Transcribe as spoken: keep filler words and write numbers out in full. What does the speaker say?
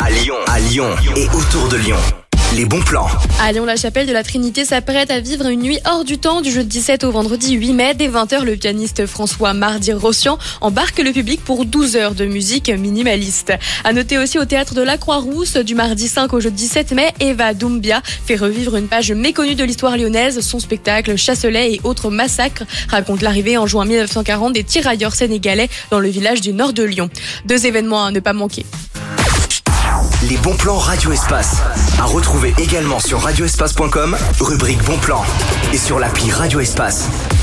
À Lyon, à Lyon et autour de Lyon. Les bons plans. À Lyon, la chapelle de la Trinité s'apprête à vivre une nuit hors du temps du jeudi sept au vendredi huit mai. Dès vingt heures, le pianiste François Mardi-Rossian embarque le public pour douze heures de musique minimaliste. À noter aussi au théâtre de la Croix-Rousse, du mardi cinq au jeudi sept mai, Eva Doumbia fait revivre une page méconnue de l'histoire lyonnaise. Son spectacle Chasselet et autres massacres raconte l'arrivée en juin mille neuf cent quarante des tirailleurs sénégalais dans le village du nord de Lyon. Deux événements à ne pas manquer. Les bons plans Radio Espace. À retrouver également sur radio espace point com, rubrique bons plans. Et sur l'appli Radio Espace.